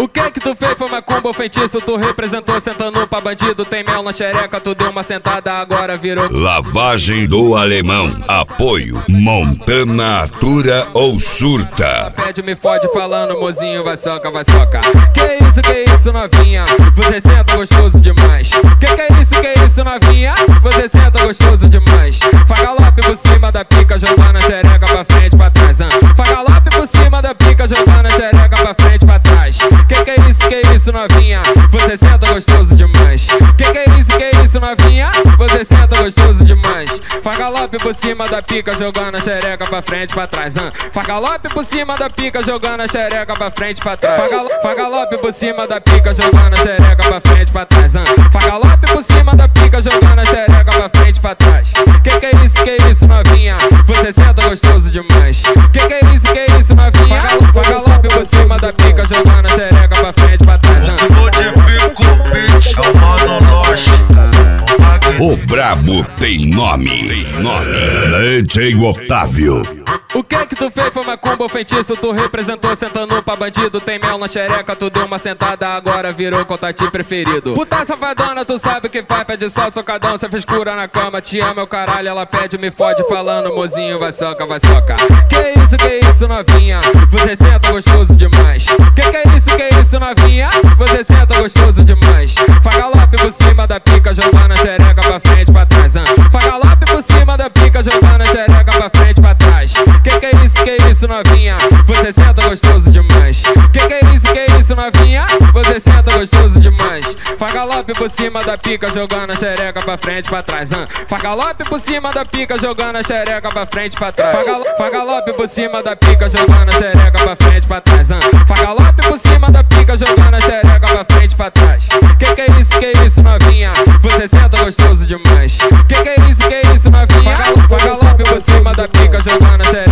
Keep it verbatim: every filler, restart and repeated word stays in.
O que que tu fez foi macumba ou feitiço? Tu representou sentando pra bandido. Tem mel na xereca, tu deu uma sentada, agora virou Lavagem do Alemão. Apoio Montana Atura ou Surta. Pede, me fode falando, mozinho, vai soca, vai soca. Que isso, que isso, novinha? Você senta gostoso demais. Que que é isso, que isso, novinha? Você senta gostoso demais. Fagalope por cima da pica, jogando a xereca pra frente, pra trás. Fagalope por cima da pica, jogando a xereca pra frente, pra trás. Que que é isso, que isso, novinha? Você senta gostoso demais. Que que é isso, que isso, novinha? Você senta gostoso demais. Fagalope por cima da pica, jogando a xereca pra frente, pra trás. Fagalope por cima da pica, jogando a xereca pra frente, pra trás. Fagalope por cima da pica, jogando a xereca pra frente, pra trás. Fagalope por cima da pica, jogando a xereca pra frente, pra trás. Que que é isso, que isso, novinha? Você senta gostoso demais. Que que é isso, que isso, novinha? Fagalope por cima da pica, jogando a xereca pra frente, pra trás. Modifico o beat, chamando nós. O brabo tem nome. Tem nome. D J Otávio. O que que tu fez foi macumba ou feitiço? Tu representou sentando pra bandido. Tem mel na xereca, tu deu uma sentada, agora virou contatinho preferido. Puta safadona, tu sabe o que faz, pede só socadão, cê fez cura na cama. Te ama, meu caralho, ela pede, me fode falando, mozinho, vai soca, vai soca. Que isso, que isso, novinha? Você senta gostoso demais. Que que é isso, que isso, novinha? Você senta gostoso demais. Fagalope por cima da pica, jogando a xereca pra frente, pra trás. Fagalope por cima da pica, jogando a xereca pra frente, pra trás. Que que é isso, que isso, novinha? Você senta gostoso demais. Que que é isso, que isso, novinha? Você senta gostoso demais. Fagalope por cima da pica, jogando a xereca pra frente, pra trás. Fagalope por cima da pica, jogando a xereca pra frente, pra trás. Fagalope por cima da pica, jogando a xereca pra frente, pra trás. Fagalope por cima da pica, jogando a xereca pra frente, pra trás. Que que é isso, que isso, novinha? Você senta gostoso demais. Que que é isso, que isso, novinha? Fagalope por cima da pica, jogando a xereca